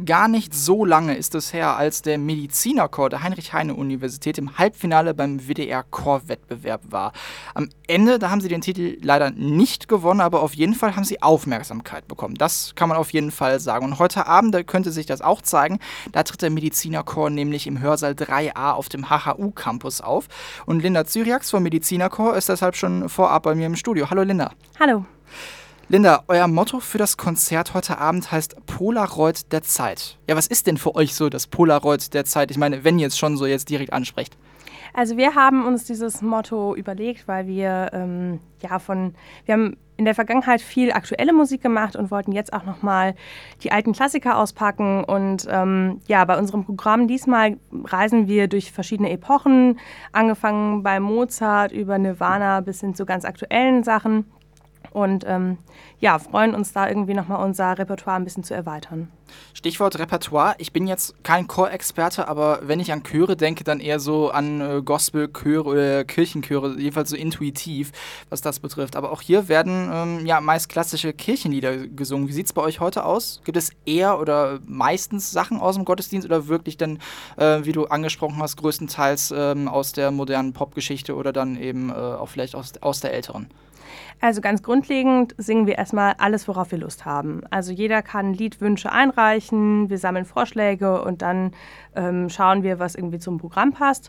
gar nicht so lange ist es her, als der Medizinerchor der Heinrich-Heine-Universität im Halbfinale beim WDR-Chorwettbewerb war. Am Ende, da haben sie den Titel leider nicht gewonnen, aber auf jeden Fall haben sie Aufmerksamkeit bekommen. Das kann man auf jeden Fall sagen. Und heute Abend, da könnte sich das auch zeigen, da tritt der Medizinerchor nämlich im Hörsaal 3a auf dem HHU-Campus auf. Und Linda Zyriax vom Medizinerchor ist deshalb schon vorab bei mir im Studio. Hallo Linda. Hallo. Linda, euer Motto für das Konzert heute Abend heißt Polaroid der Zeit. Ja, was ist denn für euch so das Polaroid der Zeit? Ich meine, wenn ihr es schon so jetzt direkt ansprecht. Also wir haben uns dieses Motto überlegt, weil wir haben in der Vergangenheit viel aktuelle Musik gemacht und wollten jetzt auch nochmal die alten Klassiker auspacken. Und bei unserem Programm diesmal reisen wir durch verschiedene Epochen, angefangen bei Mozart über Nirvana bis hin zu ganz aktuellen Sachen. Und freuen uns da irgendwie nochmal unser Repertoire ein bisschen zu erweitern. Stichwort Repertoire. Ich bin jetzt kein Chorexperte, aber wenn ich an Chöre denke, dann eher so an Gospelchöre oder Kirchenchöre, jedenfalls so intuitiv, was das betrifft. Aber auch hier werden meist klassische Kirchenlieder gesungen. Wie sieht es bei euch heute aus? Gibt es eher oder meistens Sachen aus dem Gottesdienst oder wirklich dann, wie du angesprochen hast, größtenteils aus der modernen Popgeschichte oder dann eben auch vielleicht aus der älteren? Also ganz grundlegend singen wir erstmal alles, worauf wir Lust haben. Also jeder kann Liedwünsche einreichen, wir sammeln Vorschläge und dann schauen wir, was irgendwie zum Programm passt.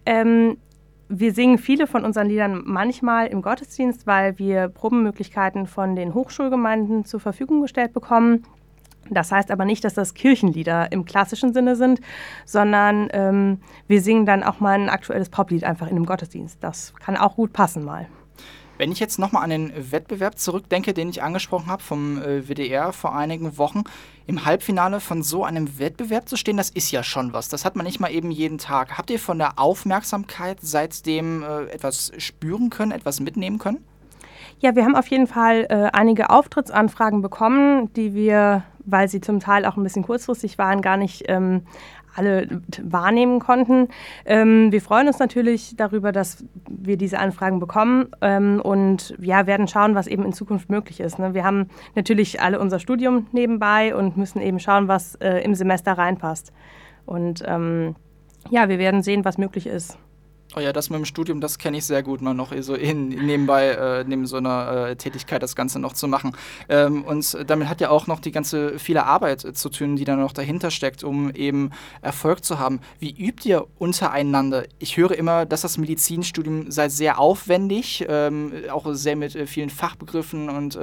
Wir singen viele von unseren Liedern manchmal im Gottesdienst, weil wir Probenmöglichkeiten von den Hochschulgemeinden zur Verfügung gestellt bekommen. Das heißt aber nicht, dass das Kirchenlieder im klassischen Sinne sind, sondern wir singen dann auch mal ein aktuelles Poplied einfach in einem Gottesdienst. Das kann auch gut passen mal. Wenn ich jetzt nochmal an den Wettbewerb zurückdenke, den ich angesprochen habe vom WDR vor einigen Wochen, im Halbfinale von so einem Wettbewerb zu stehen, das ist ja schon was. Das hat man nicht mal eben jeden Tag. Habt ihr von der Aufmerksamkeit seitdem etwas spüren können, etwas mitnehmen können? Ja, wir haben auf jeden Fall einige Auftrittsanfragen bekommen, die wir, weil sie zum Teil auch ein bisschen kurzfristig waren, gar nicht alle wahrnehmen konnten. Wir freuen uns natürlich darüber, dass wir diese Anfragen bekommen und werden schauen, was eben in Zukunft möglich ist. Ne? Wir haben natürlich alle unser Studium nebenbei und müssen eben schauen, was im Semester reinpasst. Und wir werden sehen, was möglich ist. Oh ja, das mit dem Studium, das kenne ich sehr gut, mal noch so nebenbei, neben so einer Tätigkeit das Ganze noch zu machen. Und damit hat ja auch noch die ganze viele Arbeit zu tun, die dann noch dahinter steckt, um eben Erfolg zu haben. Wie übt ihr untereinander? Ich höre immer, dass das Medizinstudium sei sehr aufwendig, auch sehr mit vielen Fachbegriffen und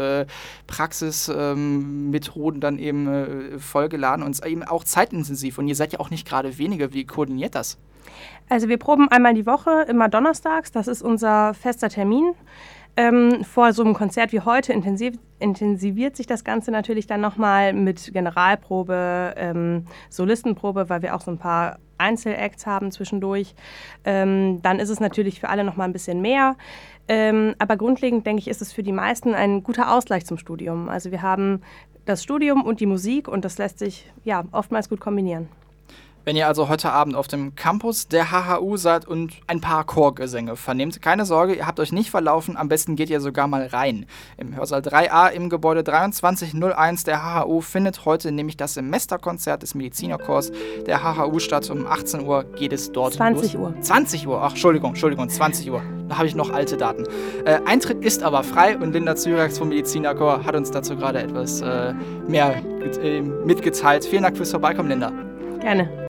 Praxismethoden dann eben vollgeladen und eben auch zeitintensiv. Und ihr seid ja auch nicht gerade wenige. Wie koordiniert das? Also wir proben einmal die Woche, immer donnerstags, das ist unser fester Termin. Vor so einem Konzert wie heute intensiviert sich das Ganze natürlich dann nochmal mit Generalprobe, Solistenprobe, weil wir auch so ein paar Einzelacts haben zwischendurch. Dann ist es natürlich für alle nochmal ein bisschen mehr. Aber grundlegend, denke ich, ist es für die meisten ein guter Ausgleich zum Studium. Also wir haben das Studium und die Musik und das lässt sich oftmals gut kombinieren. Wenn ihr also heute Abend auf dem Campus der HHU seid und ein paar Chorgesänge vernehmt, keine Sorge, ihr habt euch nicht verlaufen, am besten geht ihr sogar mal rein. Im Hörsaal 3a im Gebäude 2301 der HHU findet heute nämlich das Semesterkonzert des Medizinerchors der HHU statt. Um 18 Uhr geht es dort 20 los. Uhr. 20 Uhr, ach, Entschuldigung, 20 Uhr. Da habe ich noch alte Daten. Eintritt ist aber frei und Linda Zyriax vom Medizinerchor hat uns dazu gerade etwas mehr mitgeteilt. Vielen Dank fürs Vorbeikommen, Linda. Gerne.